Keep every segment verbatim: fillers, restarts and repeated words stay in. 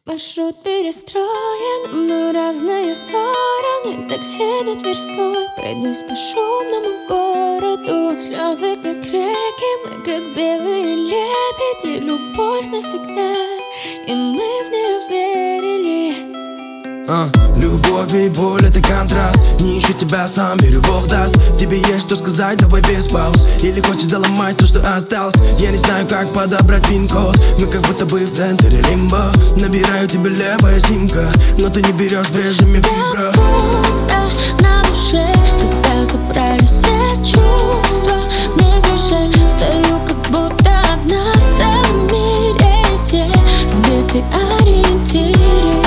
Маршрут перестроен, мы разные стороны. Такси до Тверской, пройдусь по шумному городу. Слезы как реки, мы как белые лебеди. Любовь навсегда, и мы в нее верили. А, любовь и боль — это контраст. Не ищу тебя сам, верю, Бог даст. Тебе есть что сказать, давай без пауз. Или хочешь доломать то, что осталось. Я не знаю, как подобрать пин-код. Мы как будто бы в центре лимбо. Набираю тебе левая симка, но ты не берешь в режиме вибро. Так пусто на душе, когда забрали все чувства. Мне грешен, стою как будто одна в целом мире. Все сбиты ориентиры.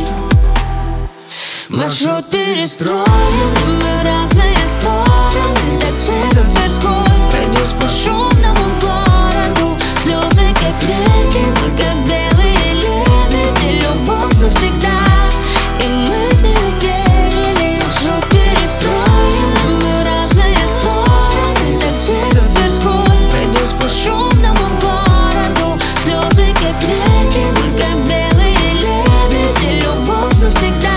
Маршрут перестроен, мы разные стороны. Такси до Тверской, пройдусь по шумному городу. Слезы как реки, мы как белые лебеди. Любовь навсегда, и мы в нее верили. Маршрут перестроен, мы разные стороны. Такси до Тверской, пройдусь по шумному городу. Слезы как реки, мы как белые лебеди. Любовь навсегда.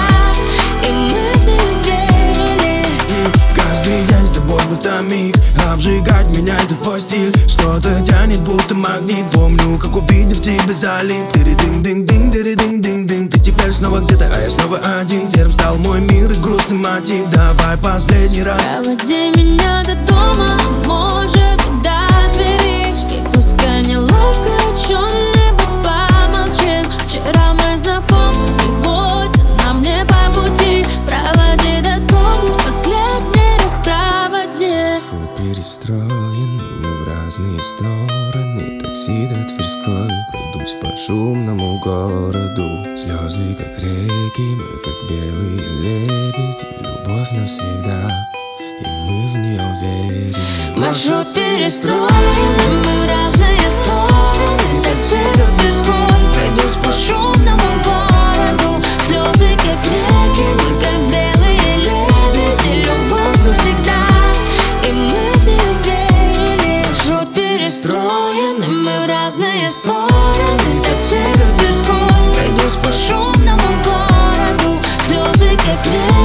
Миг, обжигать меня это твой стиль. Что-то тянет, будто магнит. Помню, как увидев тебя залип. Тыры-дынь-дынь-дынь, тыры-дынь-дынь-дынь. Ты теперь снова где-то, а я снова один. Серым стал мой мир и грустный мотив. Давай последний раз. Проводи меня до дома, может быть до двери. И пускай неловко, о чем-нибудь помолчим. Вчера мы знакомы, сегодня нам не по пути. Проводи до дома, в последний раз проводи. Маршрут перестроен, и мы в разные стороны. Такси до Тверской, пройдусь по шумному городу. Слезы как реки, мы как белые лебеди. Любовь навсегда, и мы в нее верим. Маршрут перестроен, мы разные стороны. Такси до Тверской, пройдусь по шумному городу. Слезы как реки, мы как белые лебеди. Любовь навсегда, и мы в нее верили. Маршрут перестроен, и мы в разные стороны. Такси до Тверской, пройдусь по шумному городу. Слезы как реки.